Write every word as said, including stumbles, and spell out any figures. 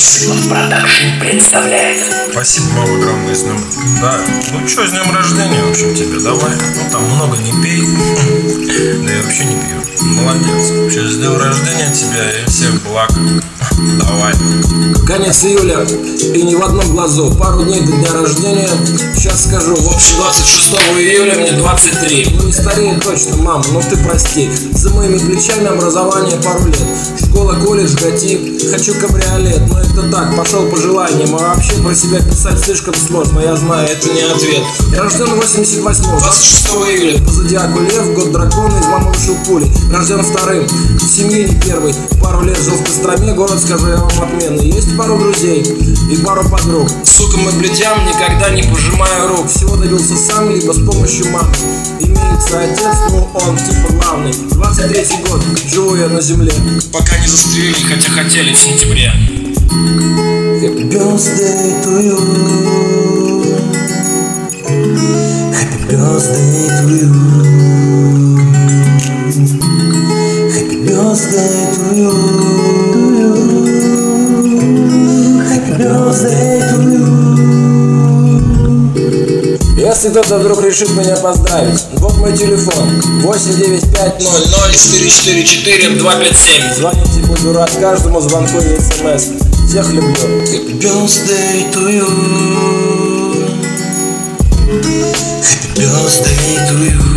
Светлов Продакшн представляет. Спасибо, мама, огромное, с днем. Да, ну что, с днем рождения, в общем, тебе давай. Ну там много не пей. Да я вообще не пью. Молодец. Вообще, с днем рождения тебя и всех благ. Давай. Конец июля и ни в одном глазу. Пару дней до дня рождения. Сейчас скажу. В общем, двадцать шестого июля мне двадцать три. Ну не старее точно, мам, ну ты прости. За моими плечами образование пару лет. Школа, колледж, гати. Хочу кабриолет. Но это так, пошел по желаниям. А вообще про себя писать слишком сложно. Я знаю, это не ответ. Я рожден восемьдесят восьмого, двадцать шестого июля. По зодиаку лев, год дракона, из мамы вышел пули. Рожден вторым, в семье не первый. Пару лет жил в Костроме, город, скажу я вам, отменный. Есть пару друзей и пару подруг. Сука, мы блядям никогда не пожимаю рук. Всего добился сам, либо с помощью мамы. Имеется отец, ну он типа главный. Двадцать третий год, живу я на земле. Пока не застрелили, хотя хотели в сентябре. Happy birthday to you. Happy birthday to you. Happy birthday to you. Happy birthday to you. Если кто-то вдруг решит меня поздравить, вот мой телефон восемь девять пять ноль ноль четыре четыре четыре два пять семь. Звоните, буду рад каждому звонку и смс. Всех люблю. Happy birthday to you. Happy birthday to you.